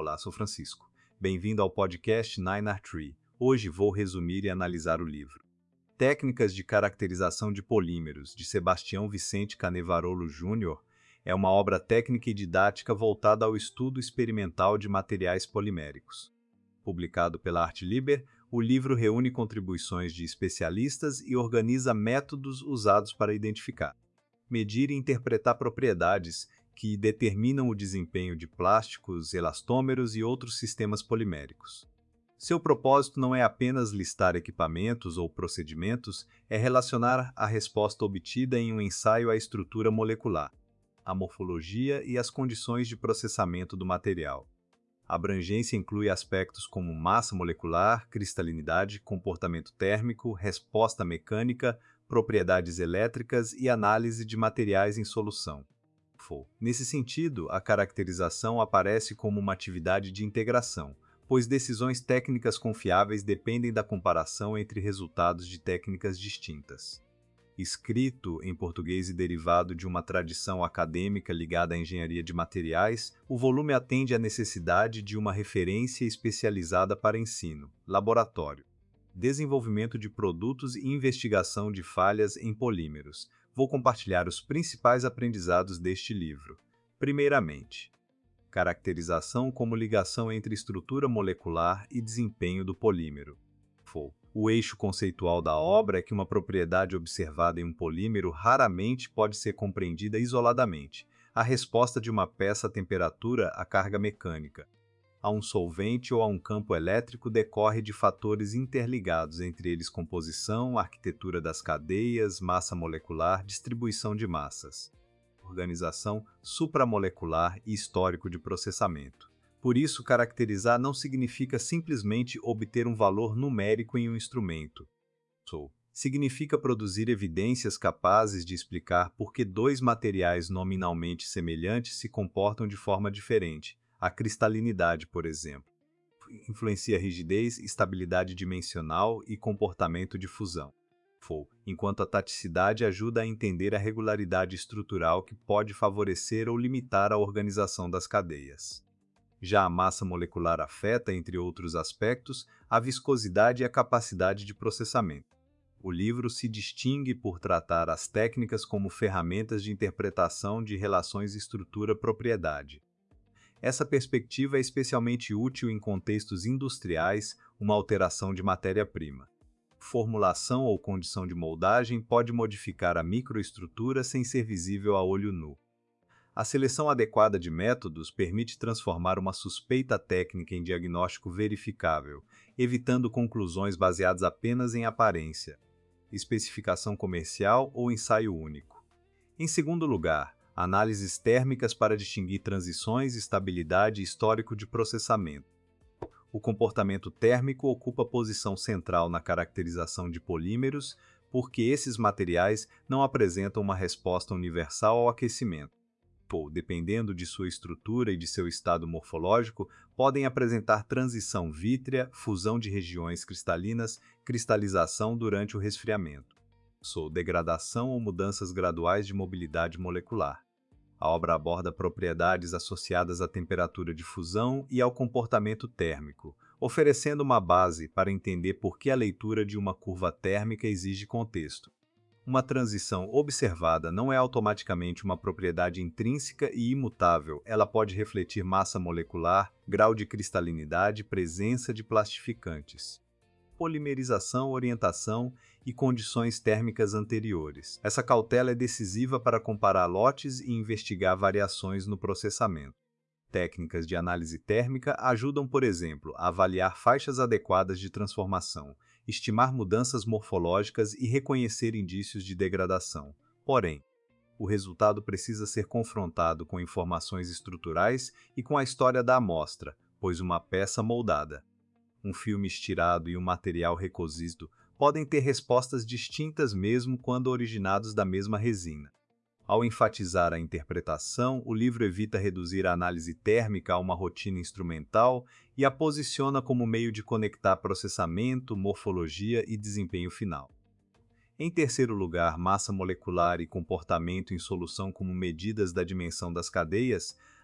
Olá, sou Francisco. Bem-vindo ao podcast 9R3. Hoje vou resumir e analisar o livro Técnicas de Caracterização de Polímeros, de Sebastião Vicente Canevarolo Júnior, é uma obra técnica e didática voltada ao estudo experimental de materiais poliméricos. Publicado pela Artliber, o livro reúne contribuições de especialistas e organiza métodos usados para identificar, medir e interpretar propriedades que determinam o desempenho de plásticos, elastômeros e outros sistemas poliméricos. Seu propósito não é apenas listar equipamentos ou procedimentos, é relacionar a resposta obtida em um ensaio à estrutura molecular, à morfologia e às condições de processamento do material. A abrangência inclui aspectos como massa molecular, cristalinidade, comportamento térmico, resposta mecânica, propriedades elétricas e análise de materiais em solução. Nesse sentido, a caracterização aparece como uma atividade de integração, pois decisões técnicas confiáveis dependem da comparação entre resultados de técnicas distintas. Escrito em português e derivado de uma tradição acadêmica ligada à engenharia de materiais, o volume atende à necessidade de uma referência especializada para ensino, laboratório, desenvolvimento de produtos e investigação de falhas em polímeros. Vou compartilhar os principais aprendizados deste livro. Primeiramente, caracterização como ligação entre estrutura molecular e desempenho do polímero. O eixo conceitual da obra é que uma propriedade observada em um polímero raramente pode ser compreendida isoladamente. A resposta de uma peça à temperatura à carga mecânica, a um solvente ou a um campo elétrico decorre de fatores interligados, entre eles composição, arquitetura das cadeias, massa molecular, distribuição de massas, organização supramolecular e histórico de processamento. Por isso, caracterizar não significa simplesmente obter um valor numérico em um instrumento. Significa produzir evidências capazes de explicar por que dois materiais nominalmente semelhantes se comportam de forma diferente. A cristalinidade, por exemplo, influencia rigidez, estabilidade dimensional e comportamento de fusão. Enquanto a taticidade ajuda a entender a regularidade estrutural que pode favorecer ou limitar a organização das cadeias. Já a massa molecular afeta, entre outros aspectos, a viscosidade e a capacidade de processamento. O livro se distingue por tratar as técnicas como ferramentas de interpretação de relações estrutura-propriedade. Essa perspectiva é especialmente útil em contextos industriais, uma alteração de matéria-prima. Formulação ou condição de moldagem pode modificar a microestrutura sem ser visível a olho nu. A seleção adequada de métodos permite transformar uma suspeita técnica em diagnóstico verificável, evitando conclusões baseadas apenas em aparência, especificação comercial ou ensaio único. Em segundo lugar, análises térmicas para distinguir transições, estabilidade e histórico de processamento. O comportamento térmico ocupa posição central na caracterização de polímeros, porque esses materiais não apresentam uma resposta universal ao aquecimento. Dependendo de sua estrutura e de seu estado morfológico, podem apresentar transição vítrea, fusão de regiões cristalinas, cristalização durante o resfriamento. Degradação ou mudanças graduais de mobilidade molecular. A obra aborda propriedades associadas à temperatura de fusão e ao comportamento térmico, oferecendo uma base para entender por que a leitura de uma curva térmica exige contexto. Uma transição observada não é automaticamente uma propriedade intrínseca e imutável, ela pode refletir massa molecular, grau de cristalinidade, presença de plastificantes, polimerização, orientação e condições térmicas anteriores. Essa cautela é decisiva para comparar lotes e investigar variações no processamento. Técnicas de análise térmica ajudam, por exemplo, a avaliar faixas adequadas de transformação, estimar mudanças morfológicas e reconhecer indícios de degradação. Porém, o resultado precisa ser confrontado com informações estruturais e com a história da amostra, pois uma peça moldada, um filme estirado e um material recosido podem ter respostas distintas mesmo quando originados da mesma resina. Ao enfatizar a interpretação, o livro evita reduzir a análise térmica a uma rotina instrumental e a posiciona como meio de conectar processamento, morfologia e desempenho final. Em terceiro lugar, massa molecular e comportamento em solução como medidas da dimensão das cadeias,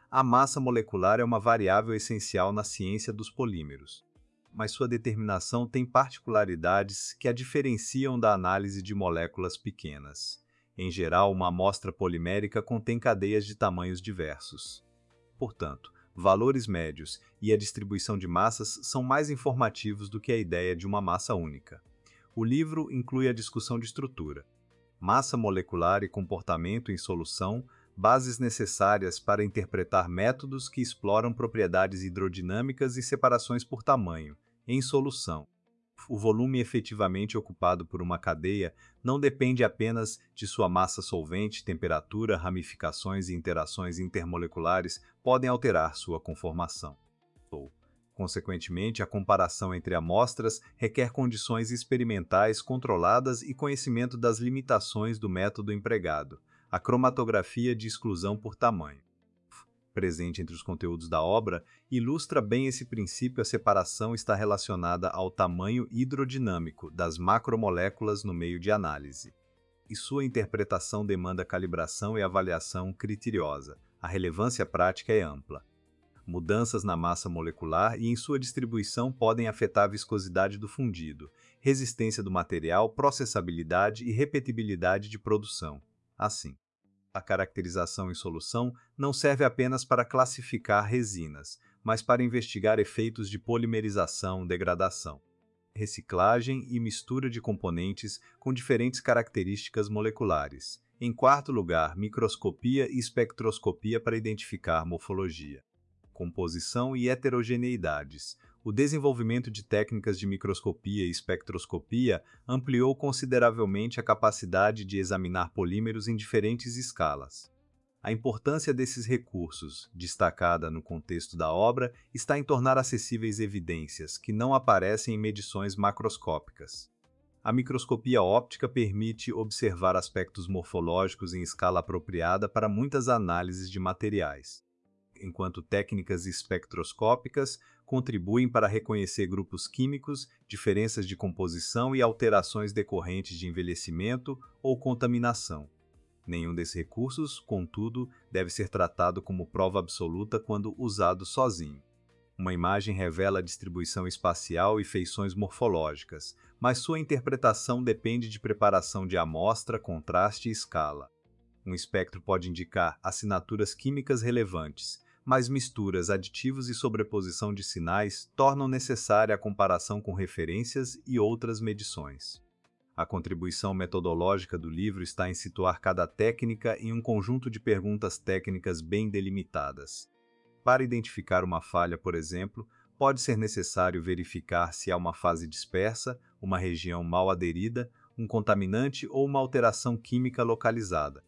A massa molecular é uma variável essencial na ciência dos polímeros, mas sua determinação tem particularidades que a diferenciam da análise de moléculas pequenas. Em geral, uma amostra polimérica contém cadeias de tamanhos diversos. Portanto, valores médios e a distribuição de massas são mais informativos do que a ideia de uma massa única. O livro inclui a discussão de estrutura, massa molecular e comportamento em solução, bases necessárias para interpretar métodos que exploram propriedades hidrodinâmicas e separações por tamanho, em solução. O volume efetivamente ocupado por uma cadeia não depende apenas de sua massa solvente, temperatura, ramificações e interações intermoleculares podem alterar sua conformação. Consequentemente, a comparação entre amostras requer condições experimentais controladas e conhecimento das limitações do método empregado. A cromatografia de exclusão por tamanho, presente entre os conteúdos da obra, ilustra bem esse princípio. A separação está relacionada ao tamanho hidrodinâmico das macromoléculas no meio de análise, e sua interpretação demanda calibração e avaliação criteriosa. A relevância prática é ampla. Mudanças na massa molecular e em sua distribuição podem afetar a viscosidade do fundido, resistência do material, processabilidade e repetibilidade de produção. Assim, a caracterização em solução não serve apenas para classificar resinas, mas para investigar efeitos de polimerização, degradação, reciclagem e mistura de componentes com diferentes características moleculares. Em quarto lugar, microscopia e espectroscopia para identificar morfologia, composição e heterogeneidades. O desenvolvimento de técnicas de microscopia e espectroscopia ampliou consideravelmente a capacidade de examinar polímeros em diferentes escalas. A importância desses recursos, destacada no contexto da obra, está em tornar acessíveis evidências que não aparecem em medições macroscópicas. A microscopia óptica permite observar aspectos morfológicos em escala apropriada para muitas análises de materiais, enquanto técnicas espectroscópicas contribuem para reconhecer grupos químicos, diferenças de composição e alterações decorrentes de envelhecimento ou contaminação. Nenhum desses recursos, contudo, deve ser tratado como prova absoluta quando usado sozinho. Uma imagem revela a distribuição espacial e feições morfológicas, mas sua interpretação depende de preparação de amostra, contraste e escala. Um espectro pode indicar assinaturas químicas relevantes, mas misturas, aditivos e sobreposição de sinais tornam necessária a comparação com referências e outras medições. A contribuição metodológica do livro está em situar cada técnica em um conjunto de perguntas técnicas bem delimitadas. Para identificar uma falha, por exemplo, pode ser necessário verificar se há uma fase dispersa, uma região mal aderida, um contaminante ou uma alteração química localizada.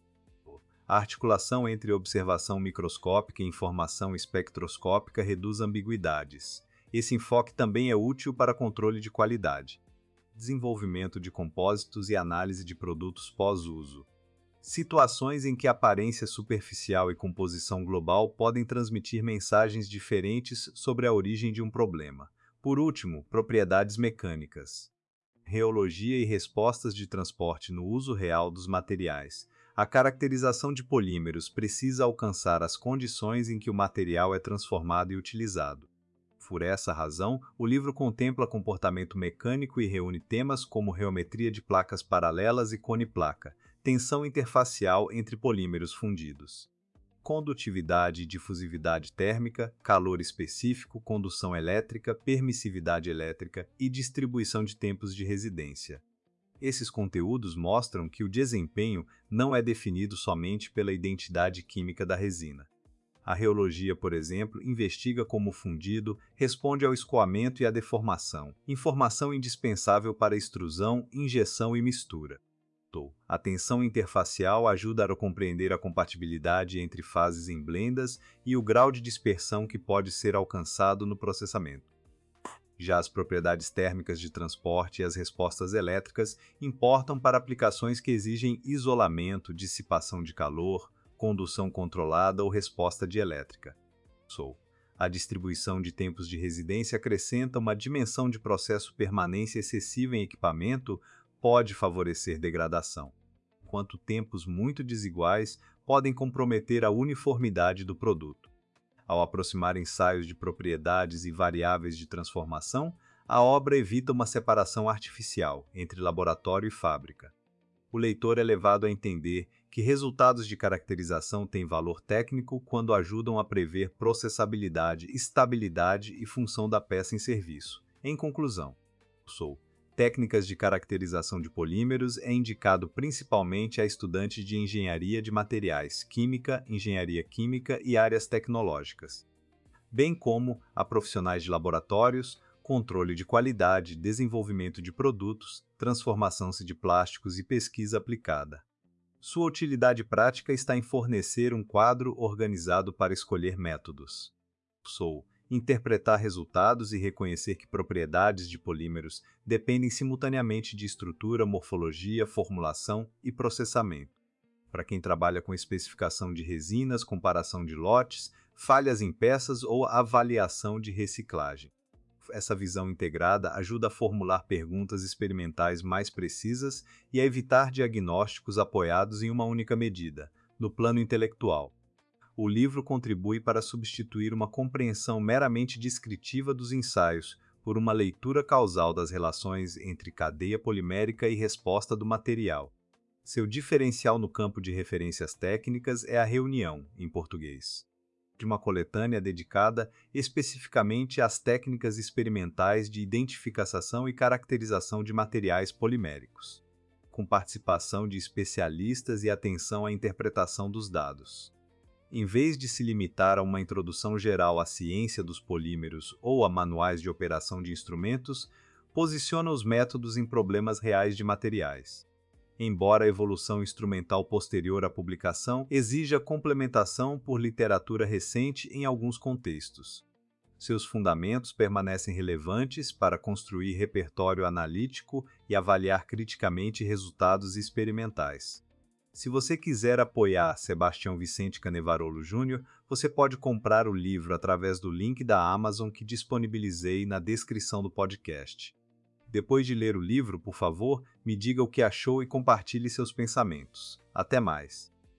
A articulação entre observação microscópica e informação espectroscópica reduz ambiguidades. Esse enfoque também é útil para controle de qualidade, desenvolvimento de compósitos e análise de produtos pós-uso. Situações em que aparência superficial e composição global podem transmitir mensagens diferentes sobre a origem de um problema. Por último, propriedades mecânicas, reologia e respostas de transporte no uso real dos materiais. A caracterização de polímeros precisa alcançar as condições em que o material é transformado e utilizado. Por essa razão, o livro contempla comportamento mecânico e reúne temas como geometria de placas paralelas e cone-placa, tensão interfacial entre polímeros fundidos, condutividade e difusividade térmica, calor específico, condução elétrica, permissividade elétrica e distribuição de tempos de residência. Esses conteúdos mostram que o desempenho não é definido somente pela identidade química da resina. A reologia, por exemplo, investiga como o fundido responde ao escoamento e à deformação, informação indispensável para extrusão, injeção e mistura. A tensão interfacial ajuda a compreender a compatibilidade entre fases em blendas e o grau de dispersão que pode ser alcançado no processamento. Já as propriedades térmicas de transporte e as respostas elétricas importam para aplicações que exigem isolamento, dissipação de calor, condução controlada ou resposta dielétrica. A distribuição de tempos de residência acrescenta uma dimensão de processo permanência excessiva em equipamento pode favorecer degradação, enquanto tempos muito desiguais podem comprometer a uniformidade do produto. Ao aproximar ensaios de propriedades e variáveis de transformação, a obra evita uma separação artificial entre laboratório e fábrica. O leitor é levado a entender que resultados de caracterização têm valor técnico quando ajudam a prever processabilidade, estabilidade e função da peça em serviço. Em conclusão, técnicas de caracterização de polímeros é indicado principalmente a estudantes de engenharia de materiais, química, engenharia química e áreas tecnológicas, bem como a profissionais de laboratórios, controle de qualidade, desenvolvimento de produtos, transformação-se de plásticos e pesquisa aplicada. Sua utilidade prática está em fornecer um quadro organizado para escolher métodos. Interpretar resultados e reconhecer que propriedades de polímeros dependem simultaneamente de estrutura, morfologia, formulação e processamento. Para quem trabalha com especificação de resinas, comparação de lotes, falhas em peças ou avaliação de reciclagem. Essa visão integrada ajuda a formular perguntas experimentais mais precisas e a evitar diagnósticos apoiados em uma única medida, no plano intelectual. O livro contribui para substituir uma compreensão meramente descritiva dos ensaios por uma leitura causal das relações entre cadeia polimérica e resposta do material. Seu diferencial no campo de referências técnicas é a reunião, em português, de uma coletânea dedicada especificamente às técnicas experimentais de identificação e caracterização de materiais poliméricos, com participação de especialistas e atenção à interpretação dos dados. Em vez de se limitar a uma introdução geral à ciência dos polímeros ou a manuais de operação de instrumentos, posiciona os métodos em problemas reais de materiais. Embora a evolução instrumental posterior à publicação exija complementação por literatura recente em alguns contextos, seus fundamentos permanecem relevantes para construir repertório analítico e avaliar criticamente resultados experimentais. Se você quiser apoiar Sebastião Vicente Canevarolo Júnior, você pode comprar o livro através do link da Amazon que disponibilizei na descrição do podcast. Depois de ler o livro, por favor, me diga o que achou e compartilhe seus pensamentos. Até mais!